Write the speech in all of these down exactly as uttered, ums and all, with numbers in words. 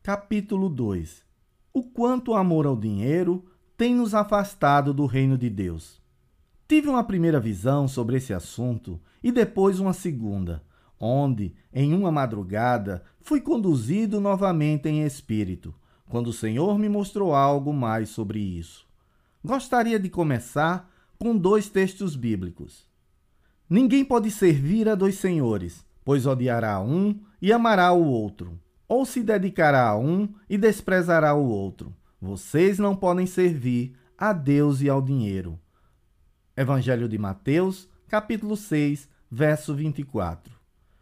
Capítulo dois. O quanto o amor ao dinheiro tem nos afastado do reino de Deus. Tive uma primeira visão sobre esse assunto e depois uma segunda, onde, em uma madrugada, fui conduzido novamente em espírito, quando o Senhor me mostrou algo mais sobre isso. Gostaria de começar com dois textos bíblicos. Ninguém pode servir a dois senhores, pois odiará um e amará o outro, ou se dedicará a um e desprezará o outro. Vocês não podem servir a Deus e ao dinheiro. Evangelho de Mateus, capítulo seis, verso vinte e quatro.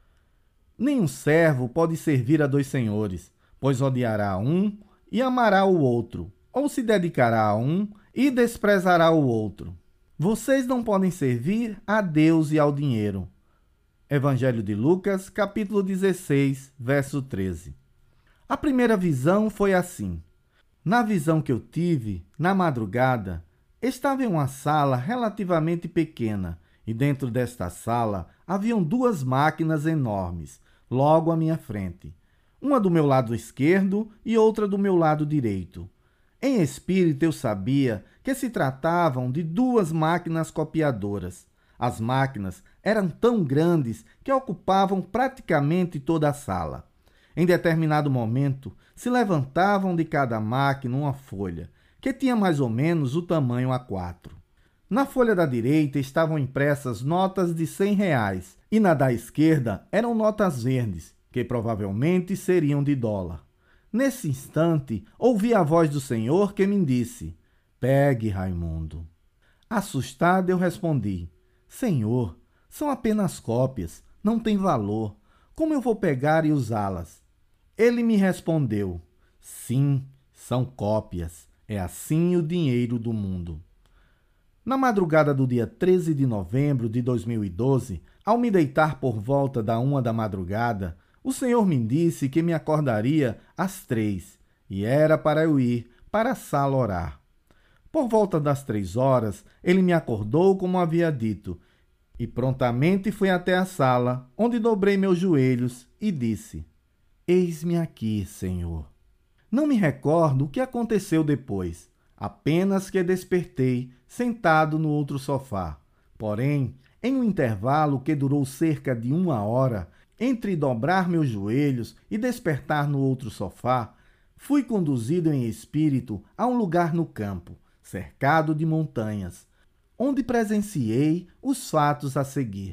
Nenhum servo pode servir a dois senhores, pois odiará um e amará o outro, ou se dedicará a um e desprezará o outro. Vocês não podem servir a Deus e ao dinheiro. Evangelho de Lucas, capítulo dezesseis, verso treze. A primeira visão foi assim. Na visão que eu tive, na madrugada, estava em uma sala relativamente pequena e dentro desta sala haviam duas máquinas enormes, logo à minha frente. Uma do meu lado esquerdo e outra do meu lado direito. Em espírito eu sabia que se tratavam de duas máquinas copiadoras. As máquinas eram tão grandes que ocupavam praticamente toda a sala. Em determinado momento, se levantavam de cada máquina uma folha, que tinha mais ou menos o tamanho A quatro. Na folha da direita estavam impressas notas de cem reais e na da esquerda eram notas verdes, que provavelmente seriam de dólar. Nesse instante, ouvi a voz do Senhor que me disse: "Pegue, Raimundo." Assustado, eu respondi: "Senhor, são apenas cópias, não têm valor. Como eu vou pegar e usá-las?" Ele me respondeu: "Sim, são cópias. É assim o dinheiro do mundo." Na madrugada do dia treze de novembro de dois mil e doze, ao me deitar por volta da uma da madrugada, o Senhor me disse que me acordaria às três, e era para eu ir para a sala orar. Por volta das três horas, ele me acordou como havia dito, e prontamente fui até a sala, onde dobrei meus joelhos e disse: "Eis-me aqui, Senhor." Não me recordo o que aconteceu depois, apenas que despertei sentado no outro sofá. Porém, em um intervalo que durou cerca de uma hora, entre dobrar meus joelhos e despertar no outro sofá, fui conduzido em espírito a um lugar no campo, cercado de montanhas, onde presenciei os fatos a seguir.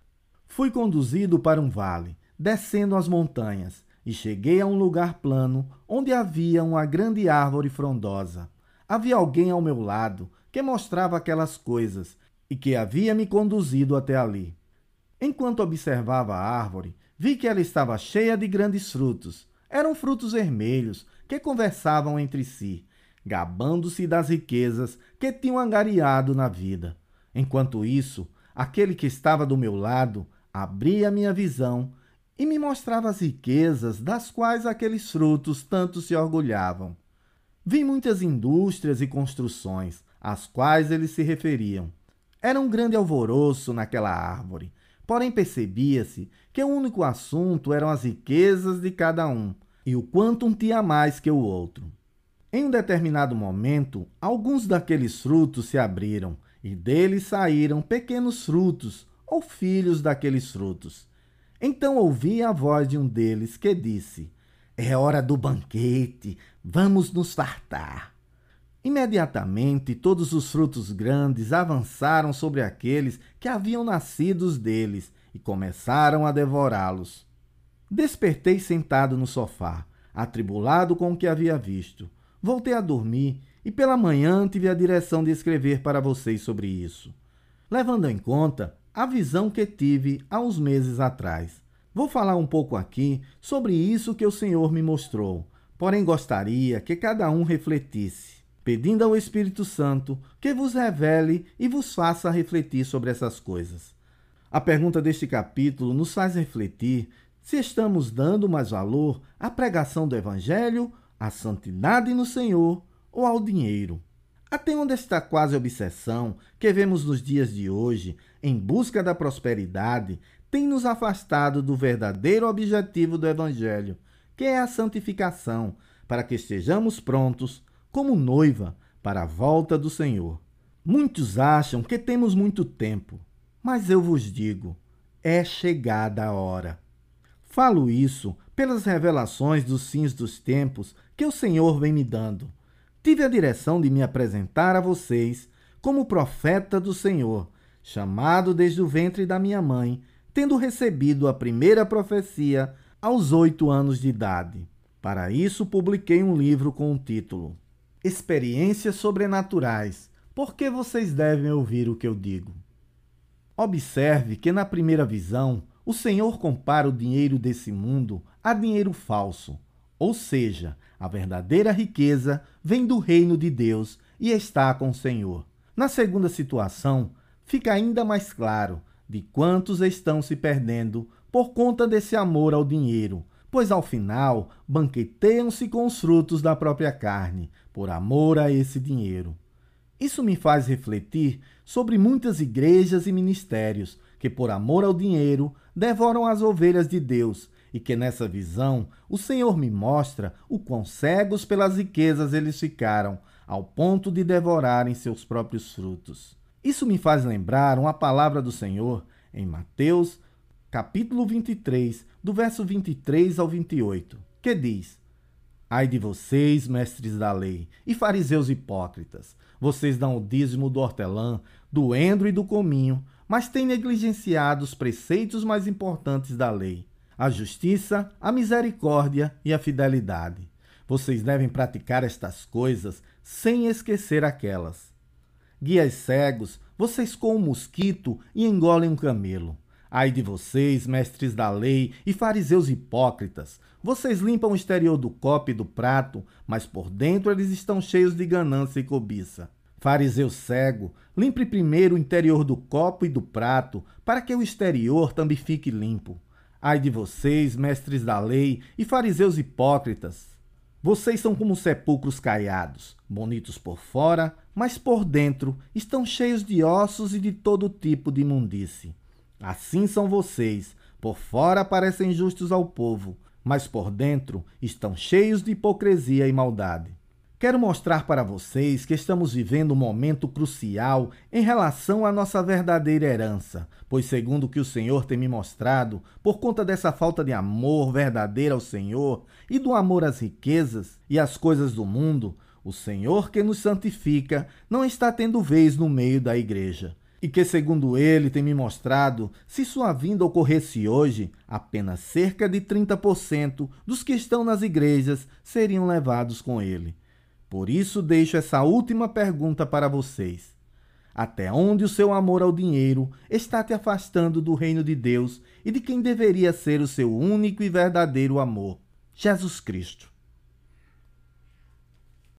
Fui conduzido para um vale, descendo as montanhas, e cheguei a um lugar plano, onde havia uma grande árvore frondosa. Havia alguém ao meu lado que mostrava aquelas coisas e que havia me conduzido até ali. Enquanto observava a árvore, vi que ela estava cheia de grandes frutos. Eram frutos vermelhos que conversavam entre si, gabando-se das riquezas que tinham angariado na vida. Enquanto isso, aquele que estava do meu lado abria minha visão e me mostrava as riquezas das quais aqueles frutos tanto se orgulhavam. Vi muitas indústrias e construções, às quais eles se referiam. Era um grande alvoroço naquela árvore, porém percebia-se que o único assunto eram as riquezas de cada um, e o quanto um tinha mais que o outro. Em um determinado momento, alguns daqueles frutos se abriram, e deles saíram pequenos frutos, ou filhos daqueles frutos. Então ouvi a voz de um deles que disse: "É hora do banquete, vamos nos fartar." Imediatamente todos os frutos grandes avançaram sobre aqueles que haviam nascido deles e começaram a devorá-los. Despertei sentado no sofá, atribulado com o que havia visto. Voltei a dormir e pela manhã tive a direção de escrever para vocês sobre isso, levando em conta a visão que tive há uns meses atrás. Vou falar um pouco aqui sobre isso que o Senhor me mostrou, porém gostaria que cada um refletisse, pedindo ao Espírito Santo que vos revele e vos faça refletir sobre essas coisas. A pergunta deste capítulo nos faz refletir se estamos dando mais valor à pregação do Evangelho, à santidade no Senhor ou ao dinheiro. Até onde esta quase obsessão que vemos nos dias de hoje, em busca da prosperidade, tem nos afastado do verdadeiro objetivo do Evangelho, que é a santificação, para que estejamos prontos, como noiva, para a volta do Senhor. Muitos acham que temos muito tempo, mas eu vos digo, é chegada a hora. Falo isso pelas revelações dos fins dos tempos que o Senhor vem me dando. Tive a direção de me apresentar a vocês como profeta do Senhor, chamado desde o ventre da minha mãe, tendo recebido a primeira profecia aos oito anos de idade. Para isso, publiquei um livro com o título Experiências Sobrenaturais, porque vocês devem ouvir o que eu digo. Observe que na primeira visão, o Senhor compara o dinheiro desse mundo a dinheiro falso, ou seja, a verdadeira riqueza vem do reino de Deus e está com o Senhor. Na segunda situação, fica ainda mais claro de quantos estão se perdendo por conta desse amor ao dinheiro, pois ao final banqueteiam-se com os frutos da própria carne, por amor a esse dinheiro. Isso me faz refletir sobre muitas igrejas e ministérios que, por amor ao dinheiro, devoram as ovelhas de Deus e que nessa visão o Senhor me mostra o quão cegos pelas riquezas eles ficaram, ao ponto de devorarem seus próprios frutos. Isso me faz lembrar uma palavra do Senhor em Mateus, capítulo vinte e três, do verso vinte e três ao vinte e oito, que diz: Ai de vocês, mestres da lei, e fariseus hipócritas, vocês dão o dízimo do hortelã, do endro e do cominho, mas têm negligenciado os preceitos mais importantes da lei, a justiça, a misericórdia e a fidelidade. Vocês devem praticar estas coisas sem esquecer aquelas. Guias cegos, vocês com um mosquito e engolem um camelo. Ai de vocês, mestres da lei e fariseus hipócritas, vocês limpam o exterior do copo e do prato, mas por dentro eles estão cheios de ganância e cobiça. Fariseu cego, limpe primeiro o interior do copo e do prato, para que o exterior também fique limpo. Ai de vocês, mestres da lei e fariseus hipócritas, vocês são como sepulcros caiados, bonitos por fora, mas por dentro estão cheios de ossos e de todo tipo de imundície. Assim são vocês, por fora parecem justos ao povo, mas por dentro estão cheios de hipocrisia e maldade. Quero mostrar para vocês que estamos vivendo um momento crucial em relação à nossa verdadeira herança, pois segundo o que o Senhor tem me mostrado, por conta dessa falta de amor verdadeiro ao Senhor e do amor às riquezas e às coisas do mundo, o Senhor que nos santifica não está tendo vez no meio da igreja. E que, segundo ele tem me mostrado, se sua vinda ocorresse hoje, apenas cerca de trinta por cento dos que estão nas igrejas seriam levados com ele. Por isso deixo essa última pergunta para vocês. Até onde o seu amor ao dinheiro está te afastando do reino de Deus e de quem deveria ser o seu único e verdadeiro amor, Jesus Cristo?